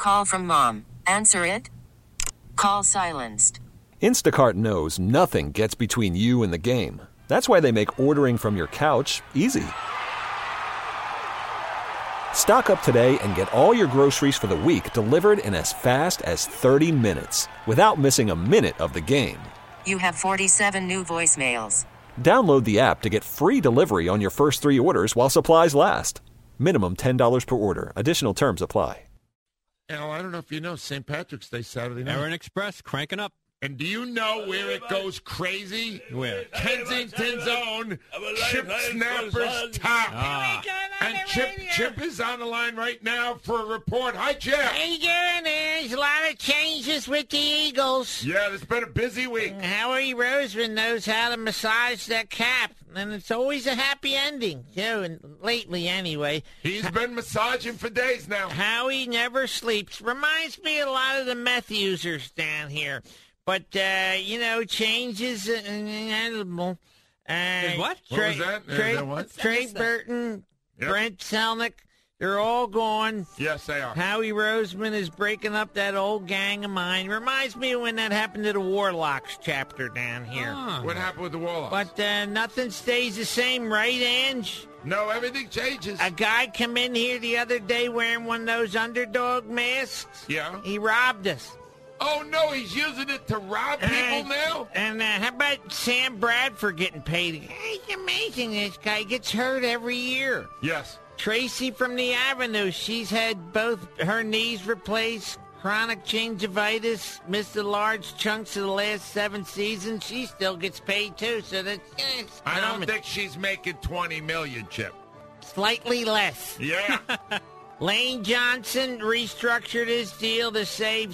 Call from mom. Answer it. Call silenced. Instacart knows nothing gets between you and the game. That's why they make ordering from your couch easy. Stock up today and get all your groceries for the week delivered in as fast as 30 minutes without missing a minute of the game. You have 47 new voicemails. Download the app to get free delivery on your first 3 orders while supplies last. Minimum $10 per order. Additional terms apply. Al, I don't know if you know St. Patrick's Day Saturday night. Aaron Express cranking up. And do you know where it goes crazy? Where? Kensington's own Chip Snapper's top. And Chip is on the line right now for a report. Hi, Chip. Hey, there's a lot of changes with the Eagles. Yeah, it's been a busy week. Howie Roseman knows how to massage that cap, and it's always a happy ending, too, and lately anyway. He's been massaging for days now. Howie never sleeps. Reminds me a lot of the meth users down here. But, changes inevitable. What? What was that? What? Trey Burton, Yep. Brent Selnick, they're all gone. Yes, they are. Howie Roseman is breaking up that old gang of mine. Reminds me of when that happened to the Warlocks chapter down here. What happened with the Warlocks? But nothing stays the same, right, Ange? No, everything changes. A guy come in here the other day wearing one of those underdog masks. Yeah. He robbed us. Oh, no, he's using it to rob people now? And how about Sam Bradford getting paid? It's amazing. This guy gets hurt every year. Yes. Tracy from the Avenue, she's had both her knees replaced, chronic gingivitis, missed the large chunks of the last 7 seasons. She still gets paid, too, so that's it's I don't common. think she's making $20 million, Chip. Slightly less. Yeah. Lane Johnson restructured his deal to save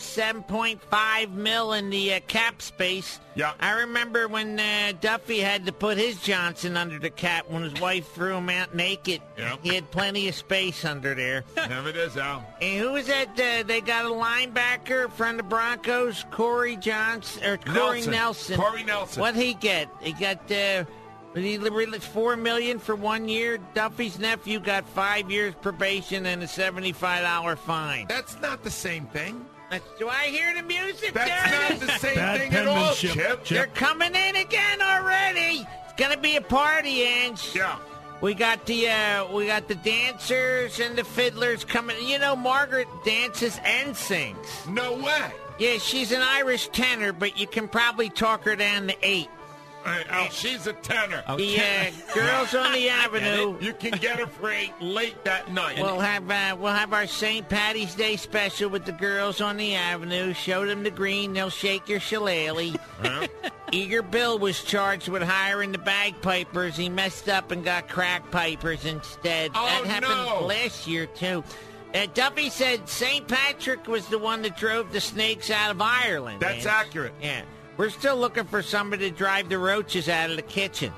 $7.5 million in the cap space. Yeah. I remember when Duffy had to put his Johnson under the cap when his wife threw him out naked. Yeah. He had plenty of space under there. There it is, Al. And who was that? They got a linebacker from the Broncos, Corey Johnson or Corey Nelson. Corey Nelson. What'd he get? He got $4 million for 1 year. Duffy's nephew got 5 years probation and a $75 fine. That's not the same thing. Do I hear the music? That's not the same Bad thing at all, penmanship, Chip. They're coming in again already. It's gonna be a party, Ange. Yeah. We got the dancers and the fiddlers coming. You know, Margaret dances and sings. No way. Yeah, she's an Irish tenor, but you can probably talk her down to 8. Al, she's a tenor. The Girls on the Avenue. You can get her for 8 late that night. We'll have our St. Patty's Day special with the Girls on the Avenue. Show them the green, they'll shake your shillelagh. Eager Bill was charged with hiring the bagpipers. He messed up and got crack pipers instead. Oh, that happened no. last year, too. Duffy said St. Patrick was the one that drove the snakes out of Ireland. That's man. accurate. Yeah. We're still looking for somebody to drive the roaches out of the kitchen.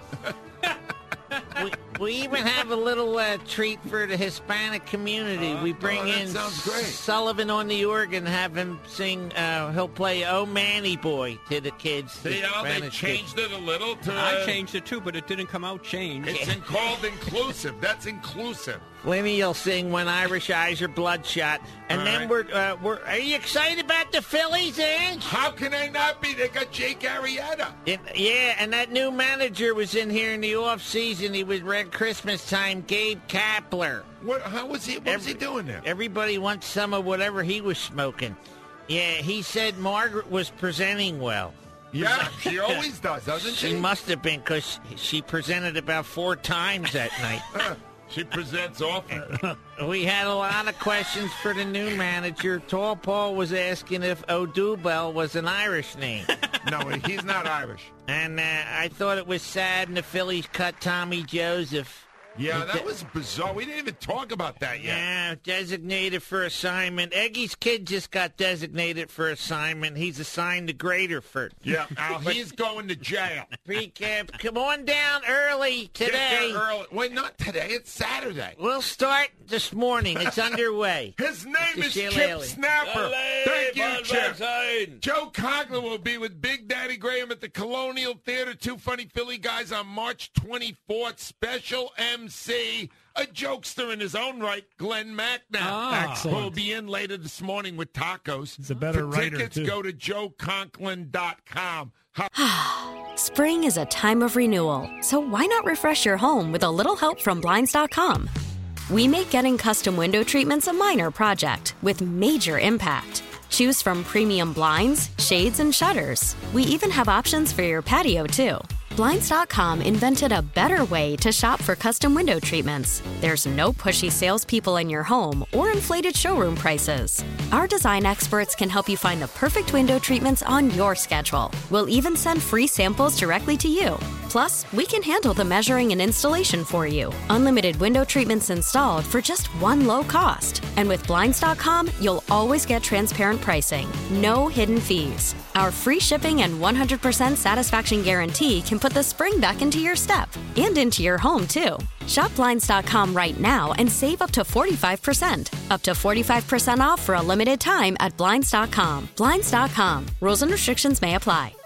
We even have a little treat for the Hispanic community. We bring that in sounds great. Sullivan on the organ, have him sing. He'll play "Oh Manny Boy" to the kids. See how they changed it a little to... I changed it too, but it didn't come out changed. It's called inclusive. That's inclusive. Lenny will sing "When Irish Eyes Are Bloodshot," and All then right. we're. Are you excited about the Phillies, Ange? How can I not be? They got Jake Arrieta. Yeah, and that new manager was in here in the off season. He was red Christmas time. Gabe Kapler. How was he? What was he doing there? Everybody wants some of whatever he was smoking. Yeah, he said Margaret was presenting well. Yeah, she always does, doesn't she? She must have been, because she presented about 4 times that night. She presents often. We had a lot of questions for the new manager. Tall Paul was asking if O'Dubel was an Irish name. No, he's not Irish. And I thought it was sad, and the Phillies cut Tommy Joseph. Yeah, that was bizarre. We didn't even talk about that yet. Yeah, designated for assignment. Eggy's kid just got designated for assignment. He's assigned to Graterford. Yeah, he's going to jail. Recap. Come on down early Get today. there early. Wait, not today. It's Saturday. We'll start this morning. It's underway. His name Mr. is Chip Shillelagh. Snapper. Thank you, Chip. Joe Coughlin will be with Big Daddy Graham at the Colonial Theater. 2 funny Philly guys on March 24th. Special MC. a jokester in his own right, Glenn Macnow, Excellent. who will be in later this morning with tacos. He's a better For writer, tickets, too. go to joeconklin.com. Spring is a time of renewal, so why not refresh your home with a little help from Blinds.com? We make getting custom window treatments a minor project with major impact. Choose from premium blinds, shades, and shutters. We even have options for your patio, too. Blinds.com invented a better way to shop for custom window treatments. There's no pushy salespeople in your home or inflated showroom prices. Our design experts can help you find the perfect window treatments on your schedule. We'll even send free samples directly to you. Plus, we can handle the measuring and installation for you. Unlimited window treatments installed for just one low cost. And with Blinds.com, you'll always get transparent pricing. No hidden fees. Our free shipping and 100% satisfaction guarantee can put the spring back into your step and into your home, too. Shop Blinds.com right now and save up to 45%. Up to 45% off for a limited time at Blinds.com. Blinds.com. Rules and restrictions may apply.